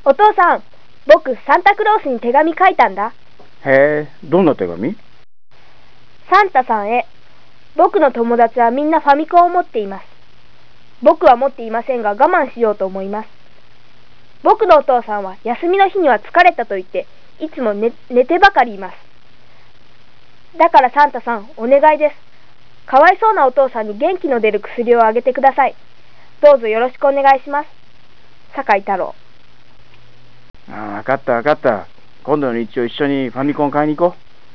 お父さん、僕サンタクロースに手紙書いたんだ。 へえ、どんな手紙？ サンタさんへ。僕の友達はみんなファミコンを持っています。僕は持っていませんが我慢しようと思います。僕のお父さんは休みの日には疲れたと言っていつも寝てばかりいます。だからサンタさん、お願いです。かわいそうなお父さんに元気の出る薬をあげてください。どうぞよろしくお願いします。酒井太郎。 わかったわかった。今度の日曜一緒にファミコン買いに行こう。